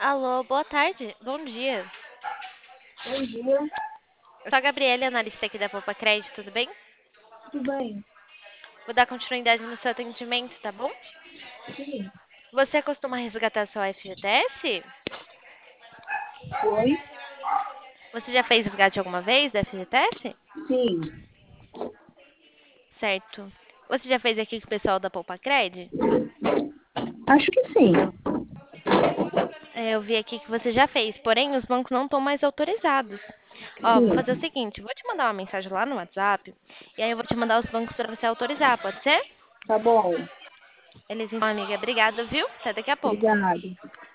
Alô, boa tarde. Bom dia. Bom dia, Eu sou a Gabriela, analista aqui da Poupa Crédito, tudo bem? tudo bem? Vou dar continuidade no seu atendimento, tá bom? Sim, Você costuma resgatar seu FGTS? foi? Você já fez resgate alguma vez do FGTS? Sim, Certo. Você já fez aqui com o pessoal da Poupa Cred? acho que sim. Eu vi aqui que você já fez, porém os bancos não estão mais autorizados. Ó, vou Sim, fazer o seguinte, vou te mandar uma mensagem lá no WhatsApp e aí eu vou te mandar os bancos para você autorizar, pode ser? tá bom. Eles então, amiga, obrigada, viu? Até daqui a pouco. Obrigada.